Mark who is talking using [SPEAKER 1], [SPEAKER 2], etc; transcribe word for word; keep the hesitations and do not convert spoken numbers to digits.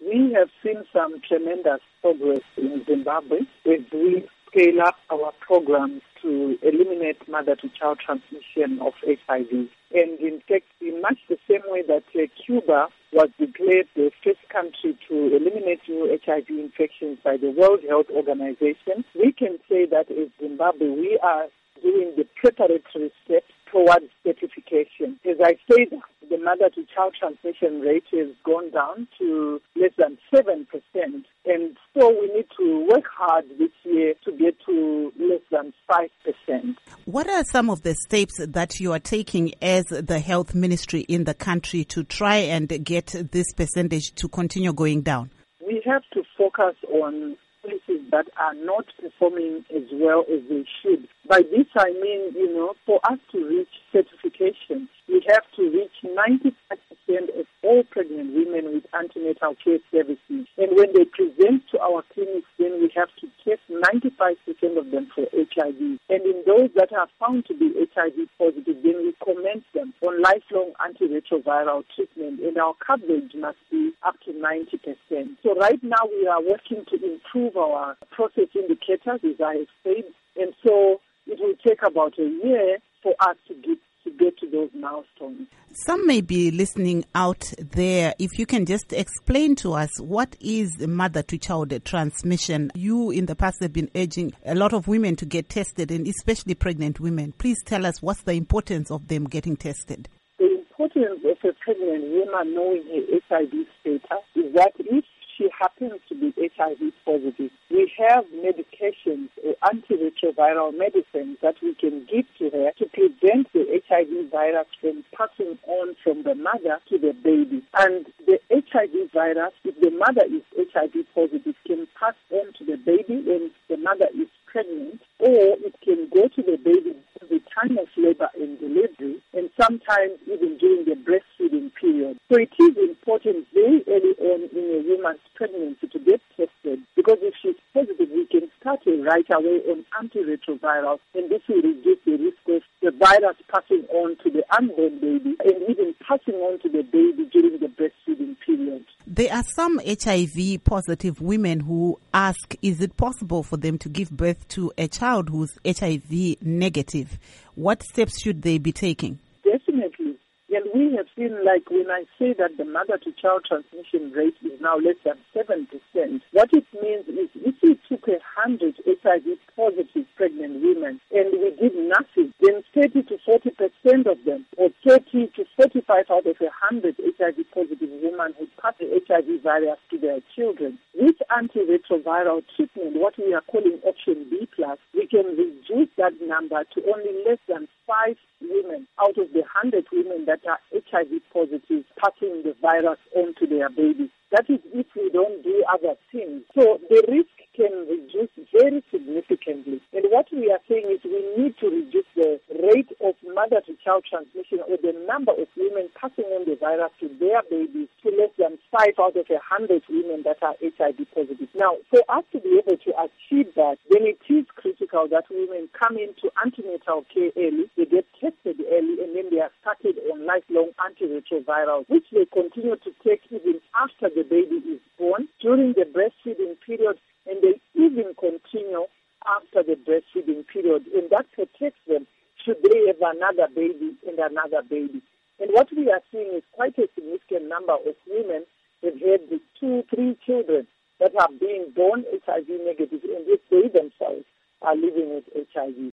[SPEAKER 1] We have seen some tremendous progress in Zimbabwe as we scale up our programs to eliminate mother-to-child transmission of H I V. And in fact, in much the same way that uh, Cuba was declared the first country to eliminate new H I V infections by the World Health Organization, we can say that in Zimbabwe we are doing the preparatory steps towards certification. As I said, the mother-to-child transmission rate has gone down to less than seven percent. And so we need to work hard this year to get to less than five percent.
[SPEAKER 2] What are some of the steps that you are taking as the health ministry in the country to try and get this percentage to continue going down?
[SPEAKER 1] We have to focus on policies that are not performing as well as they should. By this I mean, you know, for us to reach certification, we have to reach ninety-five percent of all pregnant women with antenatal care services. And when they present to our clinics, then we have to test ninety-five percent of them for H I V. And in those that are found to be H I V positive, then we commence them on lifelong antiretroviral treatment, and our coverage must be up to ninety percent. So right now we are working to improve our process indicators, as I have said, and so it will take about a year for us to get to get to those milestones.
[SPEAKER 2] Some may be listening out there. If you can just explain to us, what is mother-to-child transmission? You in the past have been urging a lot of women to get tested, and especially pregnant women. Please tell us what's the importance of them getting tested.
[SPEAKER 1] The importance of a pregnant woman knowing her H I V status is that if she happens to be H I V positive, we have medications or antiretroviral medicines that we can give to her to prevent the H I V virus from passing on from the mother to the baby. And the H I V virus, if the mother is H I V positive, can pass on to the baby when the mother is pregnant, or it can go to the baby at the time of labor and delivery, and sometimes even during the breastfeeding period. So it is important very early on in a woman's pregnancy to get tested, because if she's positive, we can start her right away on antiretrovirals, and this will reduce the risk of the virus passing on to the unborn baby and even passing on to the baby during the breastfeeding period.
[SPEAKER 2] There are some H I V positive women who ask, is it possible for them to give birth to a child who's H I V negative? What steps should they be taking?
[SPEAKER 1] Definitely. And we have seen, like when I say that the mother-to-child transmission rate is now less than seven percent, what it means is if we took one hundred H I V positive pregnant women and we did nothing, then thirty to forty percent of them, or thirty to forty-five out of one hundred H I V positive women would pass the H I V virus to their children. With antiretroviral treatment, what we are calling option B plus, we can reduce that number to only less than five women out of the one hundred women that are H I V positive passing the virus on to their babies. That is if we don't do other things. So the risk can reduce very significantly. And what we are saying is we need to reduce the rate of mother-to-child transmission, or the number of women passing on the virus to their babies, to less than five out of a hundred women that are H I V positive. Now, for us to be able to achieve that, then it is critical that women come into antenatal care early, they get tested early, and then they are started on lifelong antiretrovirals, which they continue to take even after the baby is born, during the breastfeeding period, and they even continue after the breastfeeding period, and that protects them should they have another baby and another baby. And what we are seeing is quite a significant number of women that have the two, three children that are being born H I V negative, and yet they themselves are living with H I V.